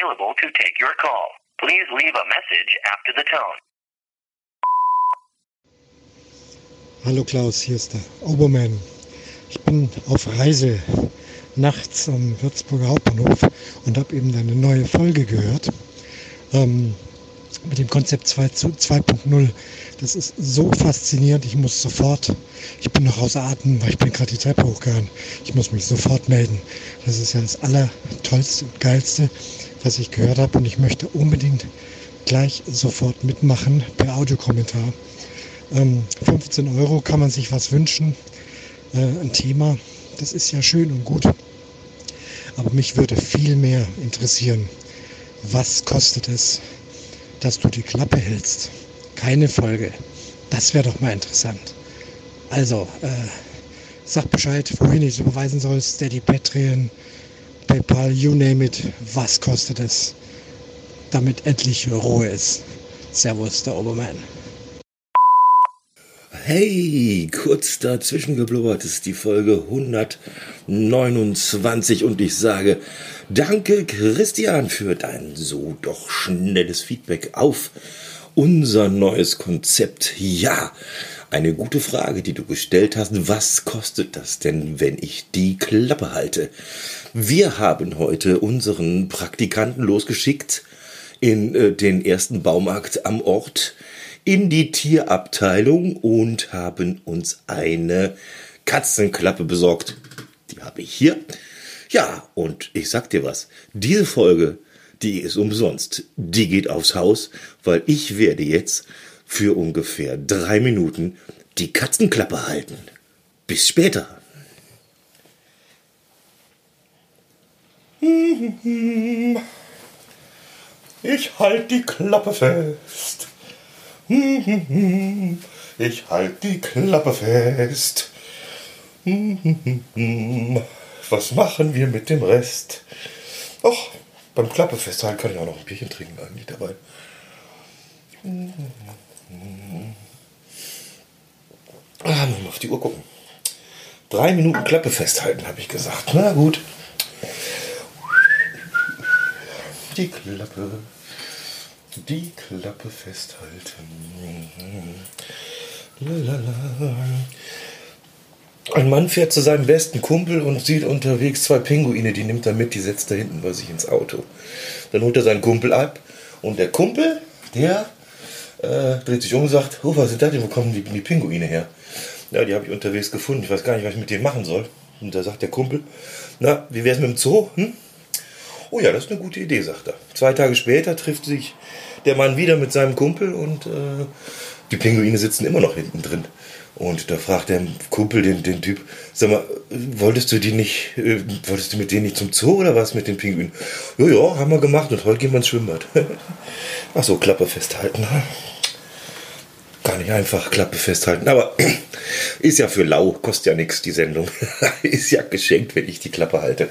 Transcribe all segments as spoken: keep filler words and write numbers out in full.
available to take your call. Please leave a message after the tone. Hallo Klaus, hier ist der Oberman. Ich bin auf Reise nachts am Würzburger Hauptbahnhof und habe eben eine neue Folge gehört ähm, mit dem Konzept zwei Punkt null. Das ist so faszinierend, ich muss sofort, ich bin noch außer Atem, weil ich bin gerade die Treppe hochgegangen. Ich muss mich sofort melden. Das ist ja das Allertollste und Geilste, was ich gehört habe, und ich möchte unbedingt gleich sofort mitmachen per Audiokommentar. Ähm, fünfzehn Euro, kann man sich was wünschen, äh, ein Thema, das ist ja schön und gut. Aber mich würde viel mehr interessieren, was kostet es, dass du die Klappe hältst? Keine Folge. Das wäre doch mal interessant. Also, äh, sag Bescheid, wohin ich es überweisen soll. Steady, Patreon, PayPal, you name it. Was kostet es, damit endlich Ruhe ist? Servus, der Obermann. Hey, kurz dazwischen geblubbert ist die Folge hundertneunundzwanzig und ich sage danke Christian für dein so doch schnelles Feedback auf unser neues Konzept. Ja, eine gute Frage, die du gestellt hast. Was kostet das denn, wenn ich die Klappe halte? Wir haben heute unseren Praktikanten losgeschickt in äh, den ersten Baumarkt am Ort, in die Tierabteilung, und haben uns eine Katzenklappe besorgt. Die habe ich hier. Ja, und ich sag dir was, diese Folge, die ist umsonst. Die geht aufs Haus, weil ich werde jetzt für ungefähr drei Minuten die Katzenklappe halten. Bis später. Ich halt die Klappe fest. Ich halt die Klappe fest. Was machen wir mit dem Rest? Och, beim Klappe festhalten kann ich auch noch ein Bierchen trinken eigentlich dabei. Ah, muss mal auf die Uhr gucken. Drei Minuten Klappe festhalten, habe ich gesagt. Na gut. Die Klappe. Die Klappe festhalten. Lalala. Ein Mann fährt zu seinem besten Kumpel und sieht unterwegs zwei Pinguine, die nimmt er mit, die setzt er hinten bei sich ins Auto. Dann holt er seinen Kumpel ab und der Kumpel, der äh, dreht sich um und sagt, oh, was sind das denn, wo kommen die, die Pinguine her? Ja, die habe ich unterwegs gefunden, ich weiß gar nicht, was ich mit denen machen soll. Und da sagt der Kumpel, na, wie wär's mit dem Zoo? Hm? Oh ja, das ist eine gute Idee, sagt er. Zwei Tage später trifft sich der Mann wieder mit seinem Kumpel und äh, die Pinguine sitzen immer noch hinten drin. Und da fragt der Kumpel den, den Typ, sag mal, wolltest du die nicht, äh, wolltest du mit denen nicht zum Zoo oder was mit den Pinguinen? Ja, ja, haben wir gemacht und heute gehen wir ins Schwimmbad. Ach so, Klappe festhalten. Gar nicht einfach Klappe festhalten, aber ist ja für lau, kostet ja nichts die Sendung. Ist ja geschenkt, wenn ich die Klappe halte.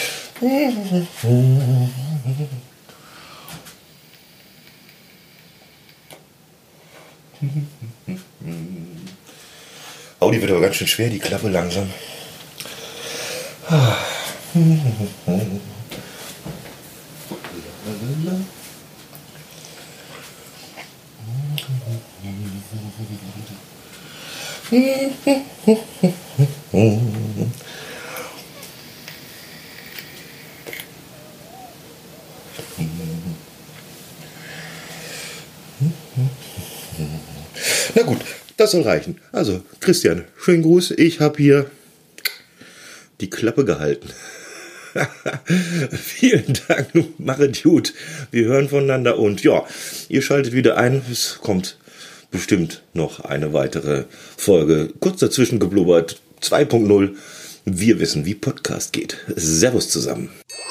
Oh, die wird aber ganz schön schwer, die Klappe langsam. Na gut, das soll reichen. Also, Christian, schönen Gruß. Ich habe hier die Klappe gehalten. Vielen Dank, machet gut. Wir hören voneinander und ja, ihr schaltet wieder ein. Es kommt bestimmt noch eine weitere Folge. Kurz dazwischen geblubbert, zwei Punkt null. Wir wissen, wie Podcast geht. Servus zusammen.